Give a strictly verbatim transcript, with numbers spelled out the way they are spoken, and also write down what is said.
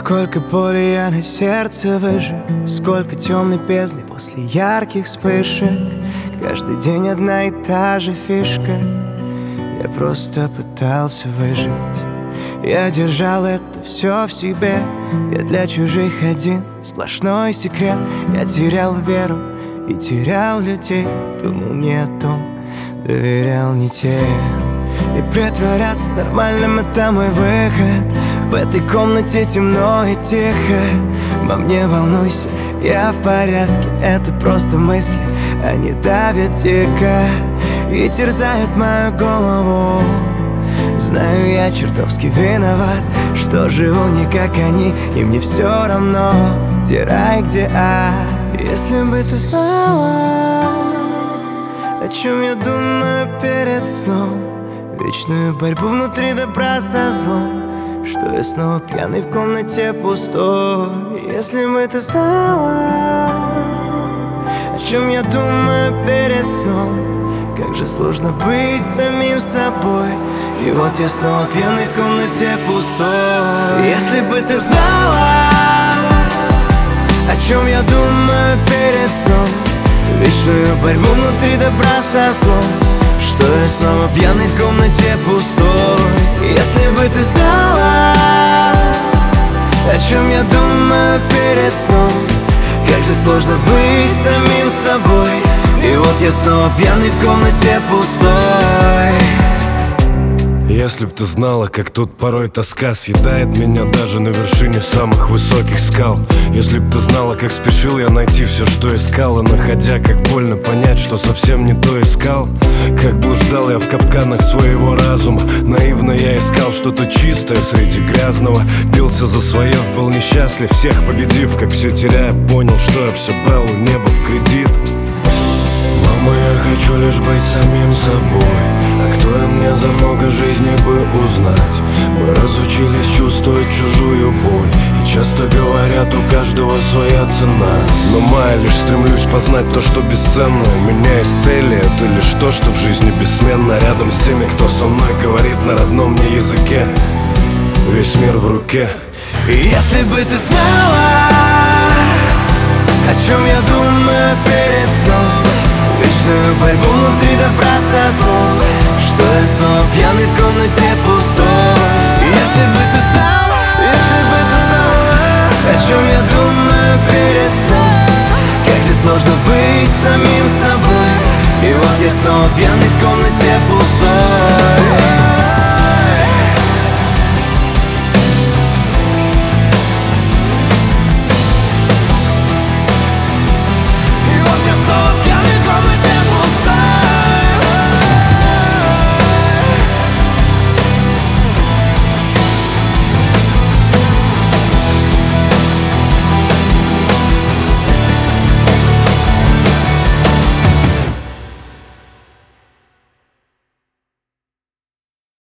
Сколько боли я на сердце выжег, сколько темной бездны после ярких вспышек. Каждый день одна и та же фишка. Я просто пытался выжить. Я держал это все в себе. Я для чужих один сплошной секрет. Я терял веру и терял людей. Думал не о том, доверял не тем. И притворяться нормальным — это мой выход. В этой комнате темно и тихо. Мам, не волнуйся, я в порядке. Это просто мысли, они давят дико и терзают мою голову. Знаю, я чертовски виноват, что живу не как они, и мне все равно, где рай, где ад. Если бы ты знала, о чем я думаю перед сном, вечную борьбу внутри добра со злом, что я снова пьяный в комнате пустой. Если бы ты знала, о чем я думаю перед сном, как же сложно быть самим собой. И вот я снова пьяный в комнате пустой. Если бы ты знала, о чем я думаю перед сном, вечную борьбу внутри добра со злом, что я снова пьяный в комнате пустой. Если бы ты знала, о чем я думаю перед сном, как же сложно быть самим собой. И вот я снова пьяный в комнате пустой. Если б ты знала, как тут порой тоска съедает меня даже на вершине самых высоких скал. Если б ты знала, как спешил я найти все, что искал, и находя, как больно понять, что совсем не то искал. Как блуждал я в капканах своего разума, наивно я искал что-то чистое среди грязного. Бился за свое, был несчастлив, всех победив, как все теряя, понял, что я все брал у неба в кредит. Мама, я хочу лишь быть самим собой. А кто я мне за много жизней бы узнать? Мы разучились чувствовать чужую боль, и часто говорят, у каждого своя цена. Но моя лишь стремлюсь познать то, что бесценно. У меня есть цели, это лишь то, что в жизни бессменно. Рядом с теми, кто со мной говорит на родном мне языке. Весь мир в руке. И если бы ты знала, о чем я думаю перед сном, вечную борьбу внутри добра со злом, что я снова пьяный в комнате пустой. Если бы ты знала, если бы ты знала, о чем я думаю перед сном, как же сложно быть самим собой. И вот я снова пьяный в комнате